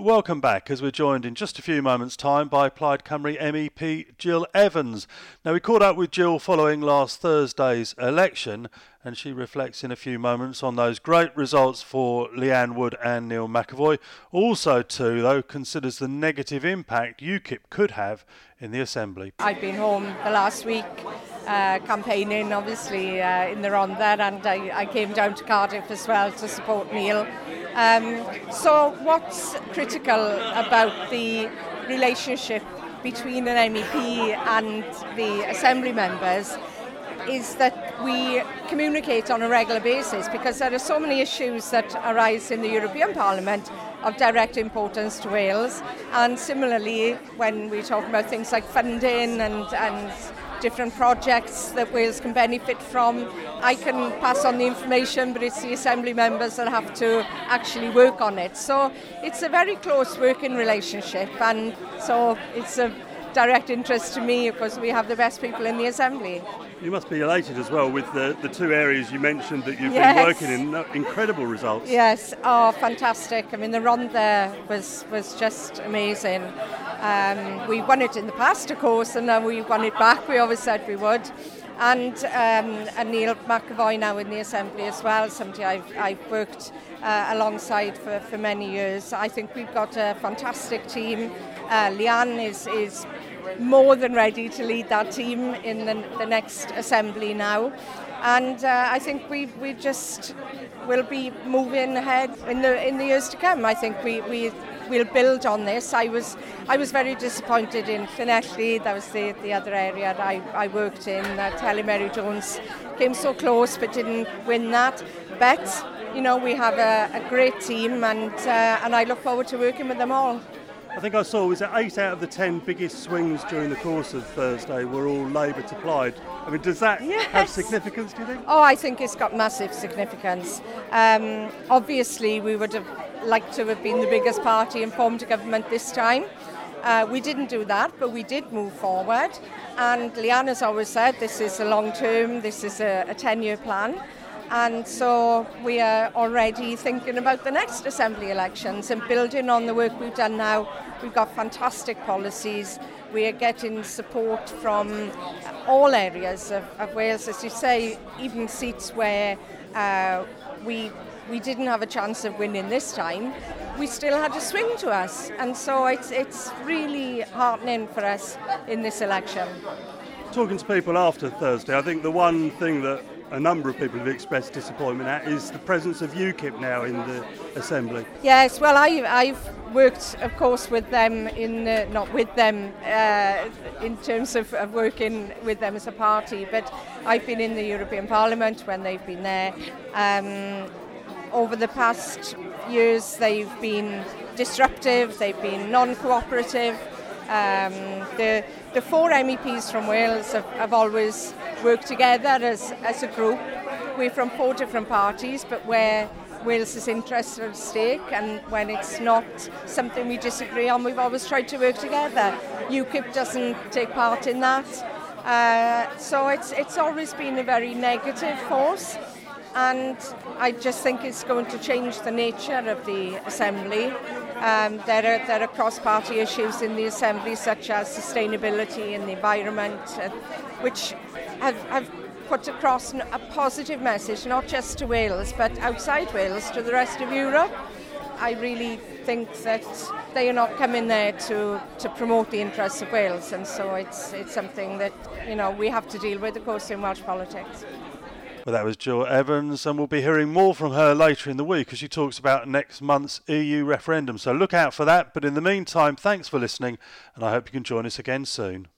welcome back as we're joined in just a few moments' time by Plaid Cymru MEP Jill Evans. Now, we caught up with Jill following last Thursday's election, and she reflects in a few moments on those great results for Leanne Wood and Neil McAvoy. Also, too, though, considers the negative impact UKIP could have in the Assembly. I've been home the last week campaigning, obviously, in the Rhondda, and I came down to Cardiff as well to support Neil. So what's critical about the relationship between an MEP and the Assembly members is that we communicate on a regular basis, because there are so many issues that arise in the European Parliament of direct importance to Wales, and similarly when we talk about things like funding and different projects that Wales can benefit from, I can pass on the information, but it's the Assembly members that have to actually work on it. So it's a very close working relationship, and so it's a direct interest to me because we have the best people in the Assembly. You must be elated as well with the two areas you mentioned that you've been working in. Incredible results. Yes, fantastic. I mean, the Rhondda was just amazing. We won it in the past, of course, and now we won it back. We always said we would. And Neil McAvoy now in the Assembly as well, somebody I've worked alongside for many years. I think we've got a fantastic team. Leanne is more than ready to lead that team in the next Assembly now. And I think we just will be moving ahead in the years to come. I think we'll build on this. I was very disappointed in Llanelli. That was the other area that I worked in. Telly Mary Jones came so close but didn't win that. But you know, we have a great team, and I look forward to working with them all. I think I saw, was it 8 out of the 10 biggest swings during the course of Thursday were all Labour to Plaid. I mean, does that have significance, do you think? Oh, I think it's got massive significance. Obviously, we would have liked to have been the biggest party and formed a government this time. We didn't do that, but we did move forward. And Leanne has always said this is a long term, this is a 10-year plan. And so we are already thinking about the next Assembly elections and building on the work we've done now. We've got fantastic policies. We are getting support from all areas of Wales, as you say, even seats where we didn't have a chance of winning this time. We still had a swing to us, and so it's really heartening for us in this election. Talking to people after Thursday, I think the one thing that a number of people have expressed disappointment at is the presence of UKIP now in the Assembly. Yes, well, I've worked, of course, with them not with them in terms of working with them as a party, but I've been in the European Parliament when they've been there. Over the past years, they've been disruptive, they've been non-cooperative. The four MEPs from Wales have always worked together as a group. We're from four different parties, but where Wales's interests are at stake, and when it's not something we disagree on, we've always tried to work together. UKIP doesn't take part in that. So it's always been a very negative force, and I just think it's going to change the nature of the Assembly. There are cross-party issues in the Assembly, such as sustainability and the environment, which have put across a positive message, not just to Wales, but outside Wales, to the rest of Europe. I really think that they are not coming there to promote the interests of Wales, and so it's something that, you know, we have to deal with, of course, in Welsh politics. Well, that was Jill Evans, and we'll be hearing more from her later in the week as she talks about next month's EU referendum. So look out for that. But in the meantime, thanks for listening, and I hope you can join us again soon.